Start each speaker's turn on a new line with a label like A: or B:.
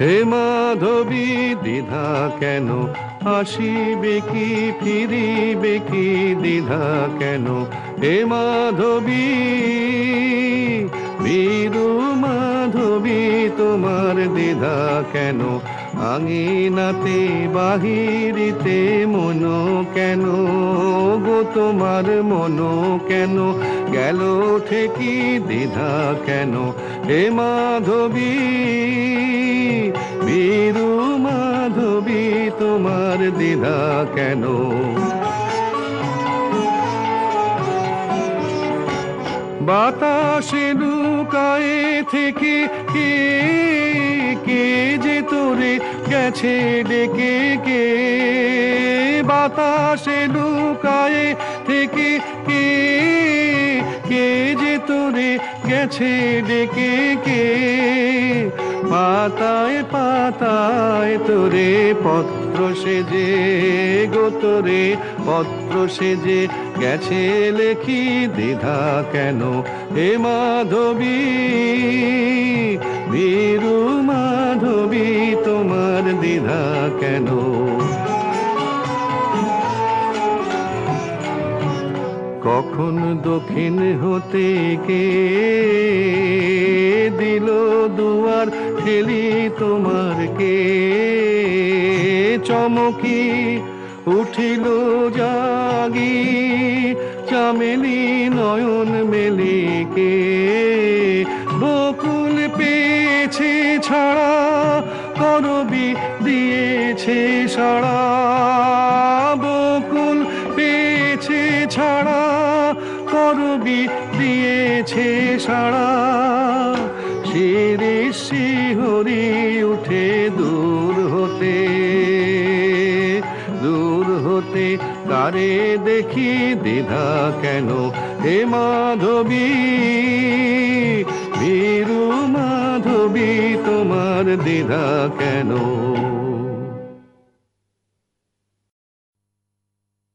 A: হে মাধবী দ্বিধা কেন, আসিবে কি ফিরিবে কি দ্বিধা কেন? হে মাধবী বীরু মাধবী তোমার দ্বিধা কেন? আঙিনাতে বাহিরিতে মন কেন গো তোমার মন কেন গেল ঠেকি দ্বিধা কেন? হে মাধবী বীরু মাধবী তোমার দ্বিধা কেন? বাতাসে লুকায়ে থেকে কে কে যে তোরে গেছে ডেকে কে? বাতাসে লুকায়ে থেকে কে কে যে তোরে গেছে ডেকে কে? পাতায় পাতায় তোরে পত্র সেজে গো তোরে পত্র সেজে গেছে লেখি দ্বিধা কেন? হে মাধবী বীরু মাধবী তোমার দ্বিধা কেন? কখন দক্ষিণ হতে কে দিল দুয়ার ঠেলি তোমার কে? চমকি উঠিল জাগি চামেলি নয়ন মেলে কে? বকুল পেয়েছে ছাড়া করবি দিয়েছে সাড়া। বকুল পেয়েছে ছাড়া করবি দিয়েছে সাড়া। শিরে শিহরি উঠে দূর হতে কারে দেখি দ্বিধা কেন? হে মাধবী বীরু মাধবী তোমার দ্বিধা কেন?